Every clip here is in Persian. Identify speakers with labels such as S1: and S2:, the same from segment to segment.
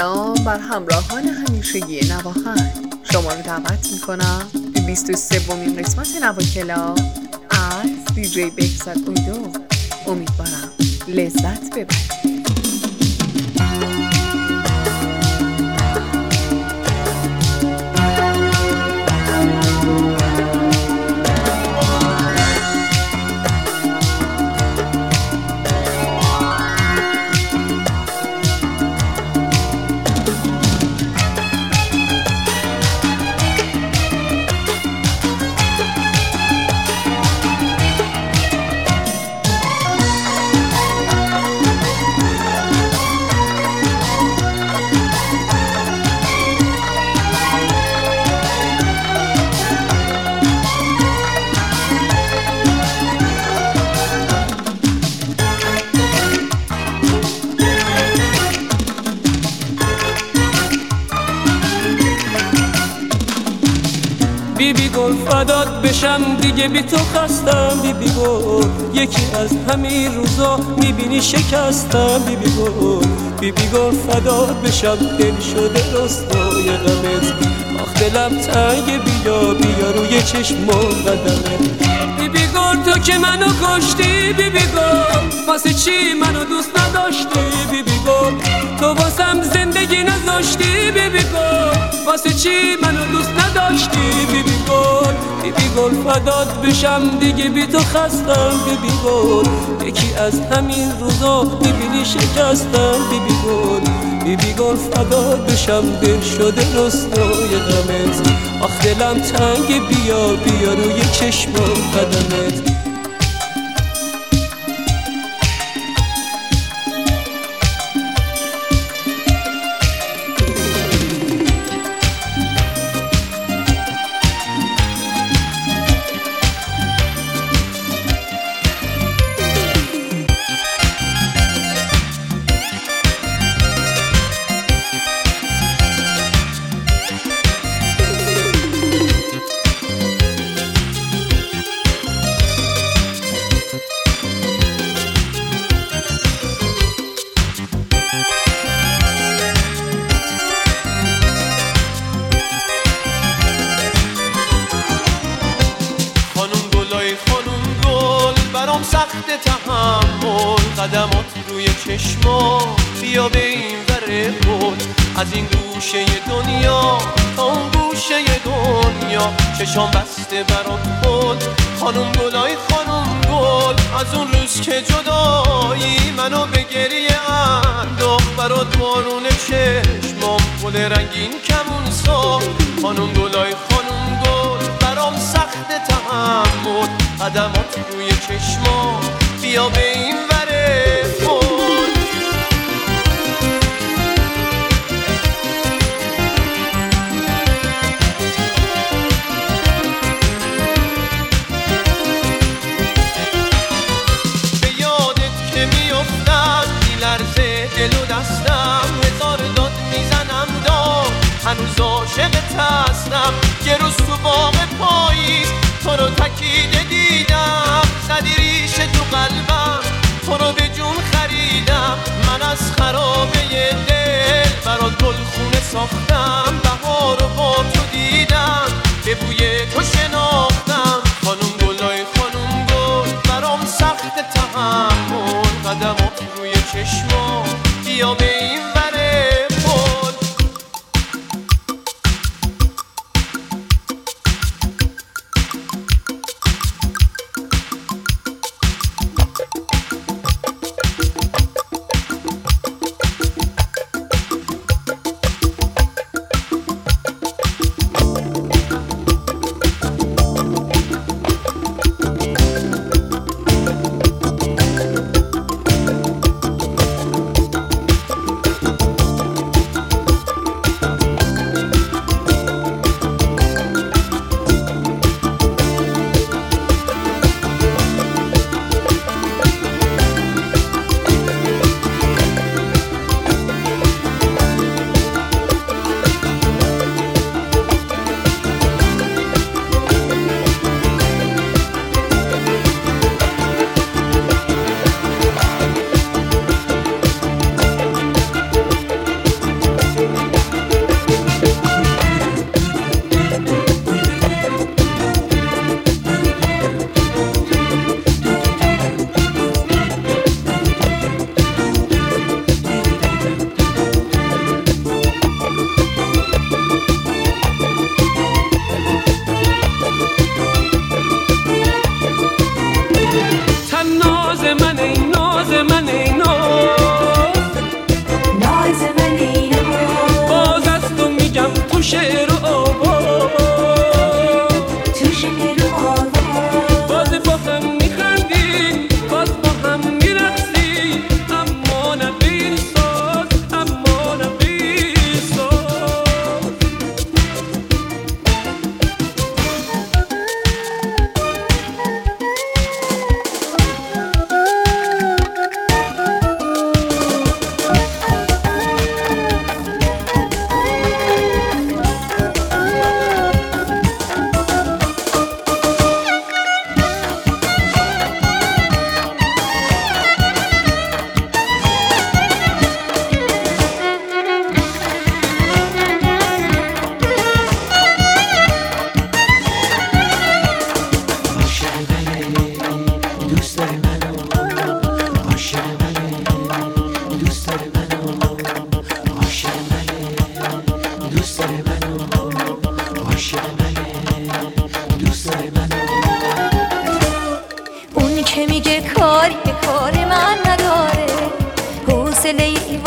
S1: سلام بر همراهان همیشگی نواخت. شما رو دعوت میکنم به 23مین قسمت نواکلا از دیجی بهزاد اودو. امیدوارم لذت ببرید.
S2: بیبی گل فدات بشم دیگه بی تو خستم. بیبی گل یکی از همین روزا میبینی شکستم. بیبی گل فدات بشم دل شده رسوای غمت. آخ دلم تنگ بیا روی چشم قدمت. بیبی گل تو که منو کشتی. بیبی گل واسه چی منو دوست نداشتی. بیبی گل تو واسم زندگی نذاشتی. بیبی گل واسه چی منو دوست نداشتی. بیبی گل فدات بشم دیگه بی تو خستم. بیبی گل یکی از همین روزا میبینی شکستم. بیبی گل فدات بشم دل شده رسوای غمت. آخ دلم تنگ بیا روی چشم قدمت.
S3: سخت تحمل قدمات روی چشما بیا به این ور گل. از این گوشه دنیا تا اون گوشه دنیا چشام بسته برات بود. خانم گلای خانم گل از اون روز که جدایی منو به گریه انداخت. برات بارون چشمام گل رنگین کمون ساخت. خانم گلای خانم گل برام سخت تحمل قدمات روی چشما بیا به این وره گل. به یادت که میافتم میلرزه دل و دستم. هزار داد میزنم داد هنوز عاشقت هستم. یه روز تو باغ پاییز تو رو تکیده دیدم. زدی ریشه تو قلبم تو رو به جون خریدم. من از خرابه دل برات گلخونه ساختم. بهار رو با تو دیدم به بوی تو شناختم. خانم گلای خانم گل برام سخت تحمل قدمات روی چشما بیا به این وره گل.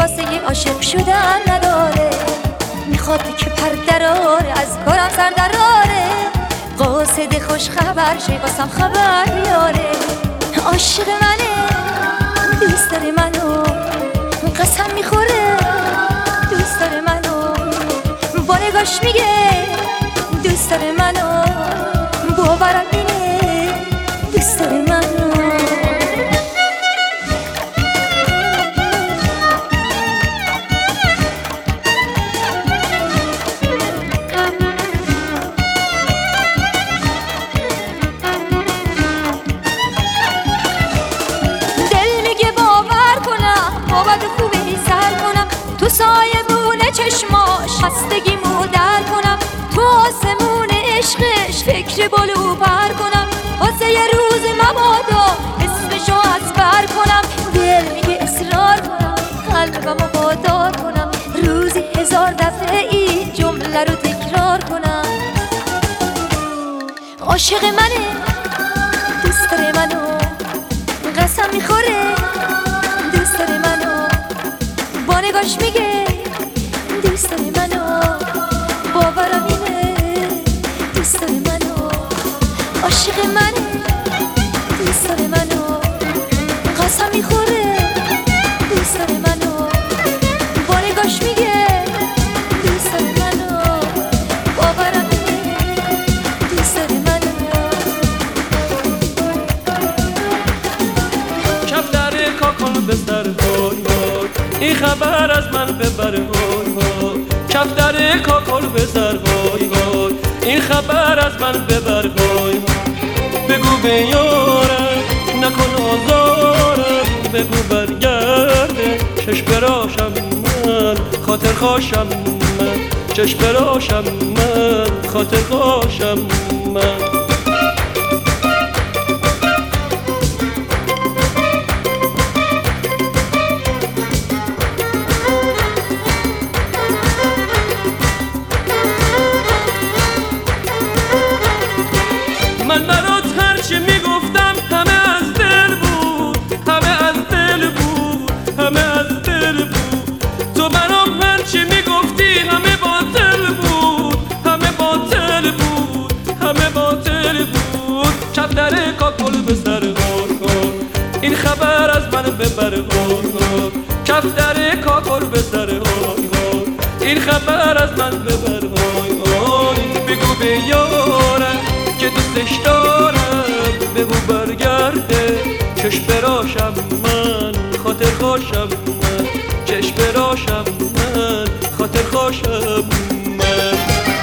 S4: واسه یه عاشق شدن نداره، میخواد که پردراره از کارم سردراره، قاصد خوش خبر شی واسم خبر بیاره. عاشق منه دوست داره منو، قسم میخوره دوست داره منو، با نگاش میگه دوست داره منو، باورم اینه دوست داره منو. چشماش خستگیمو در کنم، تو آسمون عشقش فکر بالو پر کنم، واسه یه روز مبادا اسمشو از بر کنم، دل میگه اصرار کنم قلبمو وادار کنم، روزی 1000 دفعه این جمله رو تکرار کنم. عاشق منه دوست داره منو، قسم میخوره دوست داره منو، با نگاش میگه دوست داره منو، باورم اینه دوست داره منو. عاشق منه دوست داره منو، قسم میخوره دوست داره منو، با نگاش میگه دوست داره منو، باورم اینه دوست داره منو.
S2: کفتر کاکل بستر های های، این خبر از من ببر های های، کفتر کاکل بزر های های، این خبر از من ببر های های. بگو به یارم نکن آزارم، بگو برگرده چشم براشم من، خاطر خوشم من، چشم براشم من، خاطر خوشم من. من برات هرچی میگفتم همه از دل بود، همه از دل بود، همه از دل بود. تو برام هرچی میگفتی همه باطل بود، همه باطل بود، همه باطل بود. کفتر کاکل به سر غار، این خبر از من ببر غار، کفتر کاکل به سر غار، این خبر از من ببر غار. بگو به یارم که دوستش دارم، بگو برگرده چشم براشم من، خاطر خوشم من، چشم براشم من، خاطر خوشم من.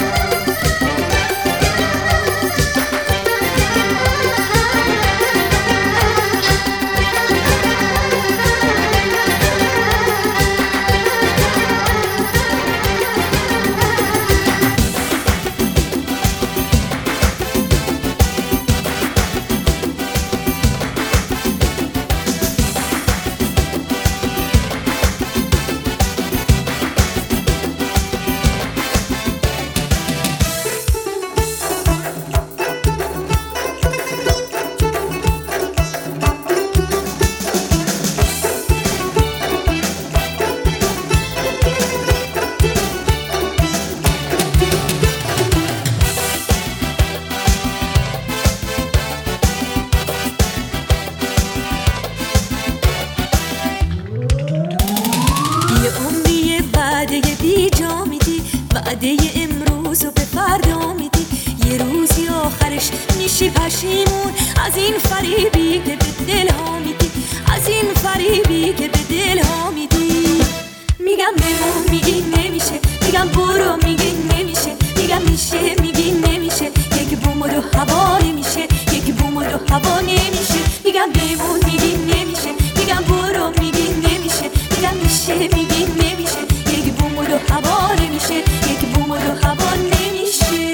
S4: وعده امروز رو به فردا میدی، یه روزی آخرش میشی پشیمون از این فریبی که به دل ها میدی، از این فریبی که به دل ها میدی. میگم بمون میگی نمیشه، میگم برو میگی نمیشه، میگم میشه میگی نمیشه، یک بوم و دو هوا نمیشه، یک بوم و دو هوا نمیشه. میگم بمون میگی نمیشه، میگم برو میگی نمیشه، میگم میشه میگی نمیشه، یک بوم و دو هوا نمیشه، یک بوم و دو هوا نمیشه.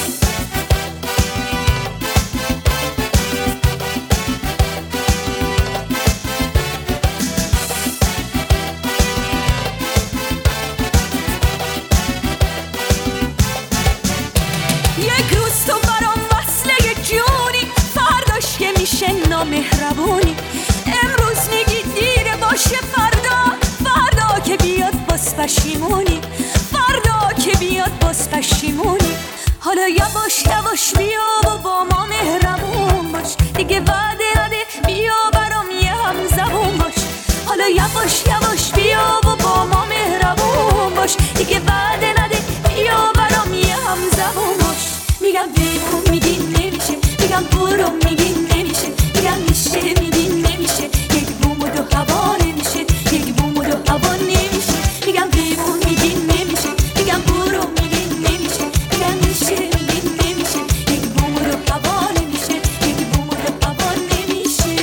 S4: یک روز تو برام وصله جونی، فرداش که میشه نامهربونی. امروز میگی دیره باشه، فردا که حالا یواش یواش بیا و با ما مهربون باش، دیگه وعده نده بیا برام یه هم زبون باش. حالا یواش یواش بیا و با ما مهربون باش، دیگه وعده نده بیا برام یه هم زبون باش. میگم بگو میگی نمیشه، میگم برو میگی نمیشه، میگم میشه میگی نمیشه، یک بوم و دو هوا نمیشه، یک بوم و دو هوا نمیشه. میگم بگو میگی نمیشه، میگم برو میگی نمیشه، میگم میشه میگی نمیشه، یک بوم و دو هوا نمیشه، یک بوم و دو هوا نمیشه.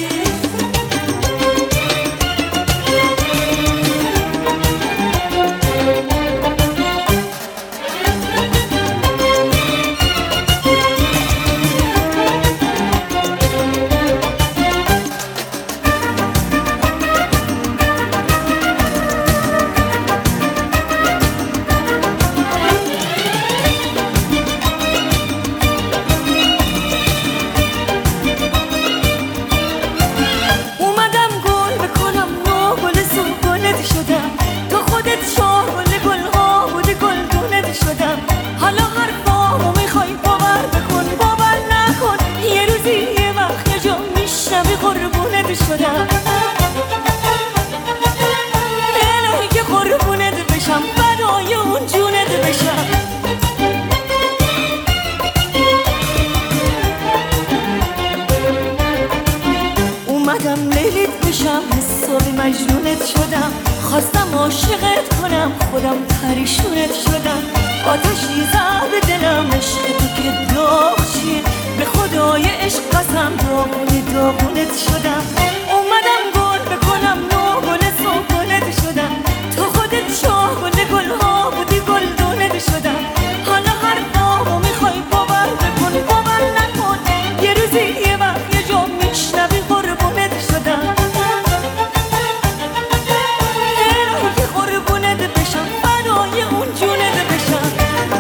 S4: الهی که قربونت بشم برای اون جونت بشم. اومدم لیلیت بشم حسابی مجنونت شدم، خواستم عاشقت کنم خودم پریشونت شدم. آتشی زد به دلم عشق تو که داغ چیه، به خدای عشق قسم داغونت شدم. اومدم گل بکنم نو گل سوگلت شدم، تو خودت شاه گل گلها بودی گلدونت شدم. حالا هر دامو میخوای باور بکن باور نکن، یه روزی یه وقت یه جا میشنوی قربونت شدم. الهی که قربونت بشم برای اون جونت بشم.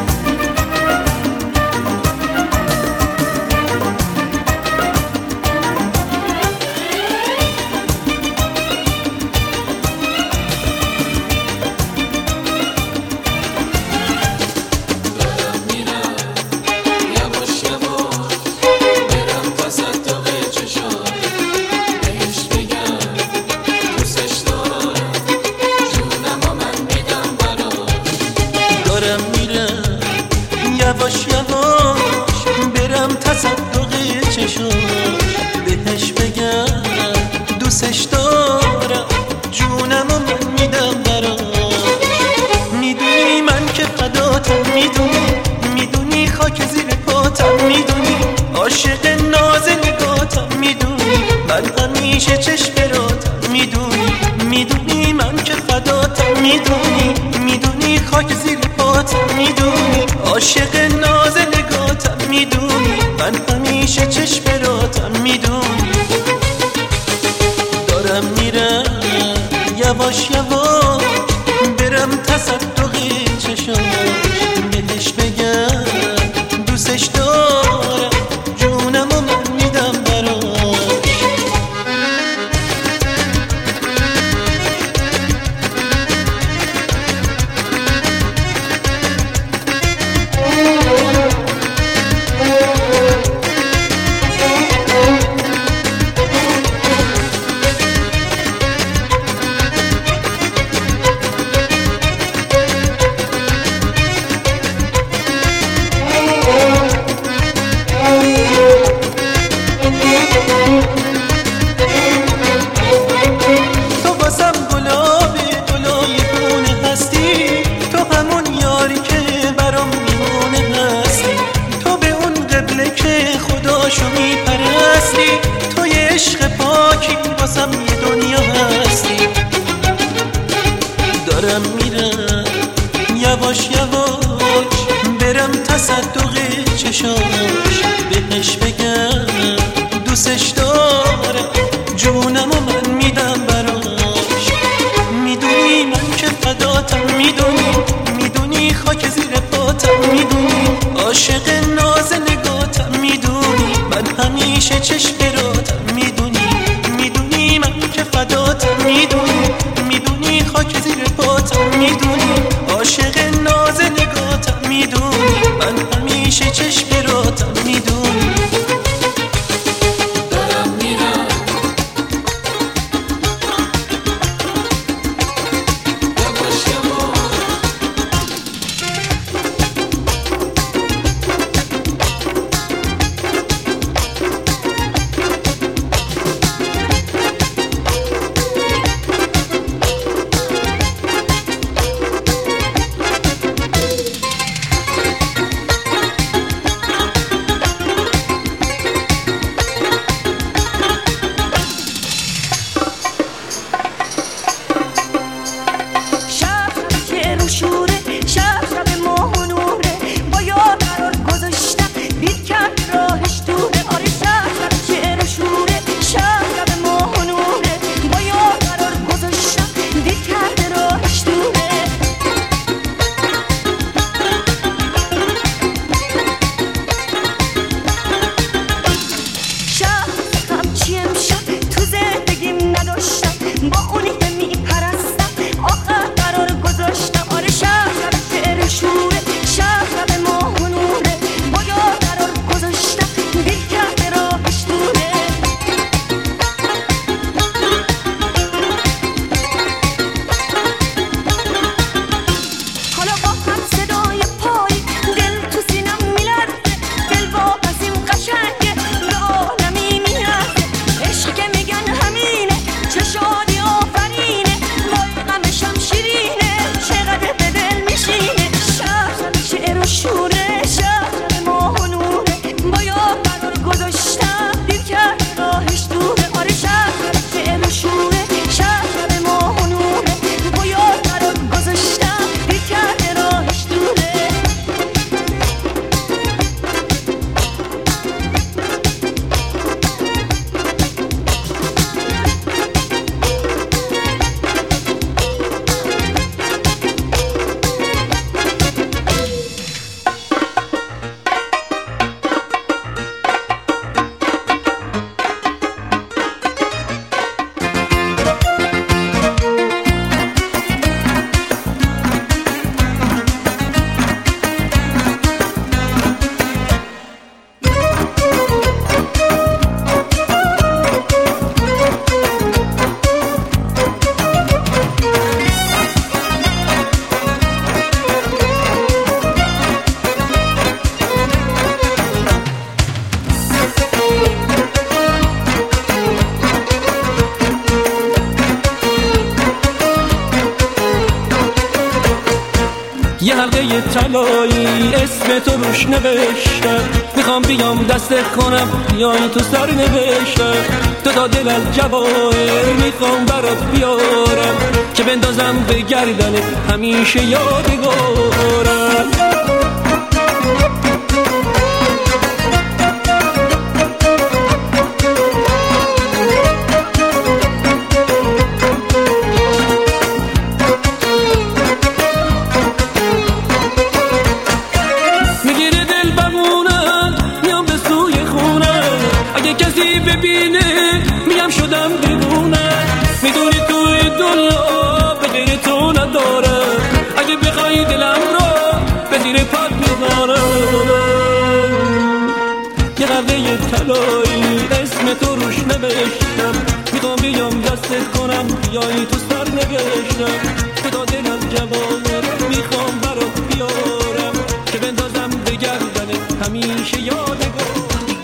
S3: یواش یواش برم تصدق چشاش، بهش بگم دوستش دارم جونم و من میدم براش. میدونی من که فداتم، میدونی خاک زیر پاتم، میدونی عاشق ناز نگاتم، میدونی من همیشه چشم براتم، میدونی من که فداتم، میدونی خاک زیر پاتم، میدونی عاشق ناز نگاتم، میدونی من همیشه چشم براتم، میدونی دارم میرم یواش یواش برم تصدق چشاش، بهش بگم دوستش دارم جونم و من میدم براش. خداشو میپرستی، توی عشق پاکی واسم یه دنیا هستی. دارم میرم یواش یواش برم تصدق چشاش، بهش بگم دوستش دارم جونم و من میدم براش. میدونی من که فداتم، میدونی خاک زیر پاتم، میدونی عاشق ناز نگاتم، میدونی من همیشه چشم براتم، میدونی من که فداتم، میدونی خاک زیر پاتم، میدونی عاشق ناز نگاتم، میدونی من همیشه میشه چشم رو تا میدونی دارم میرم
S2: یه حلقه طلایی اسم تو روش نوشتم، میخوام بیام دستت کنم بیای تو سر نوشتم. تو تا دل از جواهر میخوام برات بیارم که بندازم به گردنت همیشه یادگارم. کسی ببینه میگم شدم دیوونه، میدونی توی دنیا به غیر تو ندارم، اگه بخوای دلم رو به زیر پات میذارم. یه قلعه طلایی اسم تو روش نوشتم، میخوام بیام دستت کنم بیای تو سر نوشتم. تو تا دل از جواهر میخوام برات بیارم که بندازم به گردنت همیشه یادگار.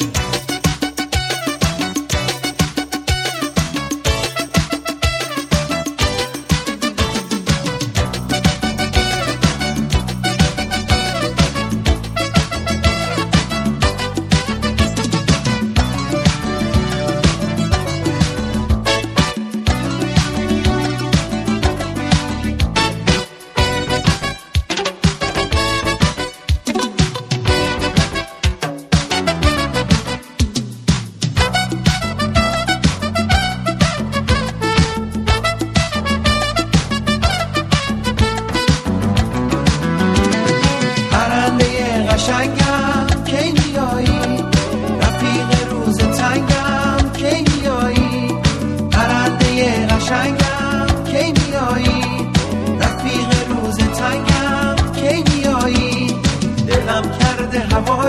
S3: قشنگم کی میایی، رفیق روز تنگم کی میایی، پرنده قشنگم کی میایی، رفیق روز تنگم کی میایی، دلم کرده هوا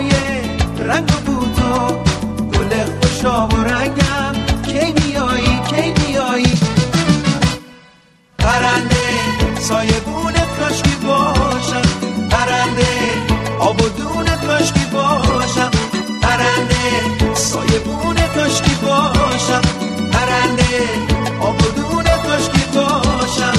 S3: سایبونه کاشکی باشم پرنده آبادونه کاشکی باشم پرنده سایبونه کاشکی باشم پرنده آبادونه کاشکی باشم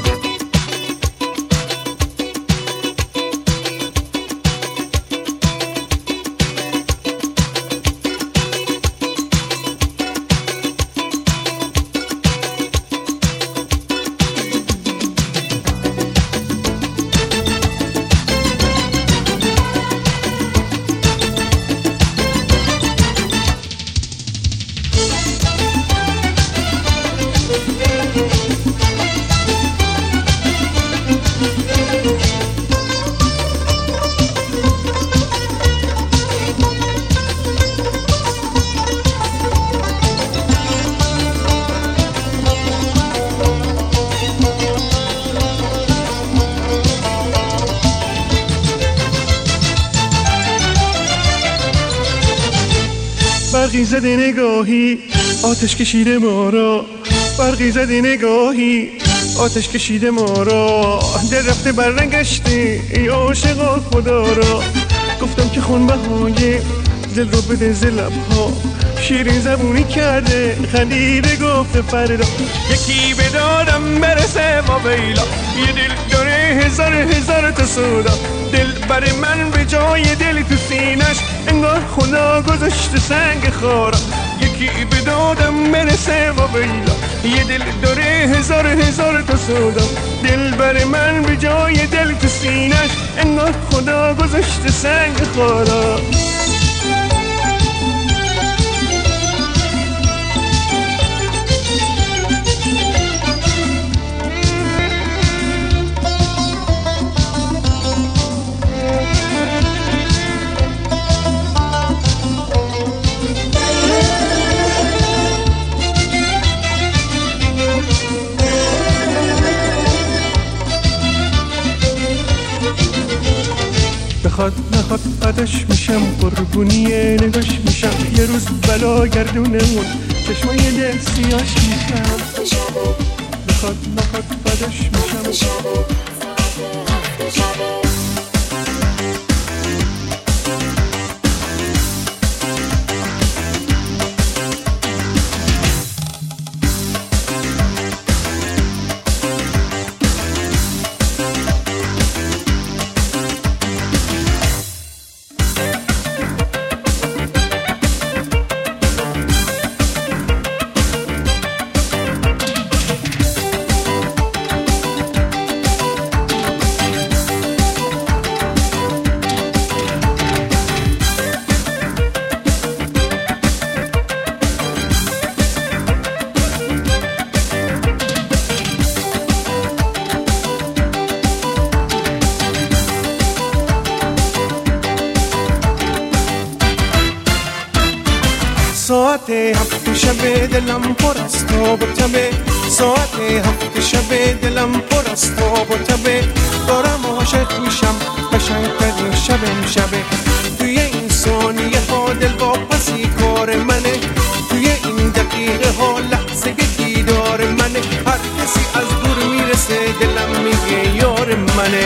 S5: برقی زده نگاهی آتش کشیده ما را برقی زده نگاهی آتش کشیده ما را دل رفته برنگشته ای عاشقا خدا را گفتم که خونبهای دل رو بده ز لبها شیرین زبونی کرده خندیده گفته فردا یکی به دادم برسه ما بیلا یه دل داره هزار تا سودا دل برای من به جای دل تو سینش انگار خدا گذاشته سنگ خارا یکی به دادم برسه ما بیلا یه دل داره هزار تا سودا دل برای من به جای دل تو سینش انگار خدا گذاشته سنگ خارا بخواد نخواد عدش میشم قربونی نگاش میشم یه روز بلا گردونمون چشمای دل سیاش میشم بخواد نخواد عدش میشم ساعت هفت شب دلم پر از تاب و تبه ساعت هفت شب دلم پر از تاب و تبه دارم عاشق میشم قشنگترین شبه توی این ثانیه ها دل واپسی کار منه توی این دقیقه ها لحظه دیدار منه هر کسی از دور میرسه دلم میگه یار منه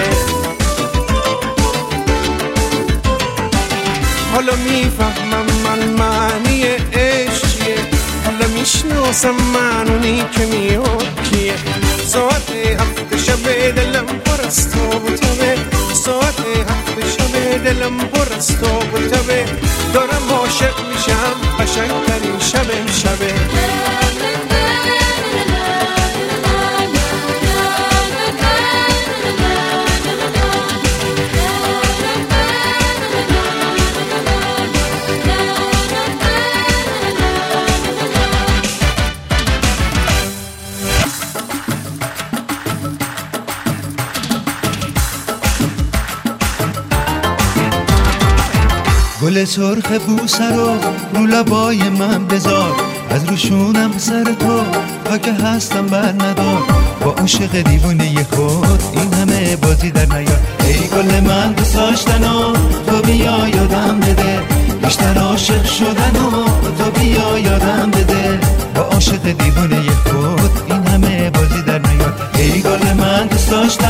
S5: حالا میفهمم من معنی عشق چیه حالا میشناسم من اونی که میاد کیه ساعت هفت شب دلم پر از تاب و تبه ساعت هفت شب دلم پر از تاب و تبه دارم عاشق میشم قشنگترین شبه
S6: گل سرخ بوسه رو لبای من بذار از روشونم سر تو تا که هستم بر ندار با عاشق دیوونه خود این همه بازی در نیار ای گل من دوست داشتن و تو بیا یادم بده بیشتر عاشق شدن و تو بیا یادم بده با عاشق دیوونه خود این همه بازی در نیار ای گل من دوست داشتن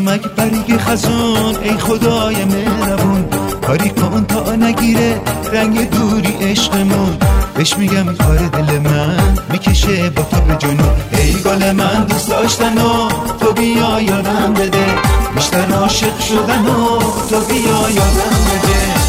S6: نمک برگ خزون ای خدای مهربون کاری کن تا نگیره رنگ دوری عشقمون بهش میگم کار دل من میکشه با تو به جنون ای گل من دوست داشتن و تو بیا یادم بده بیشتر عاشق شدن و تو بیا یادم بده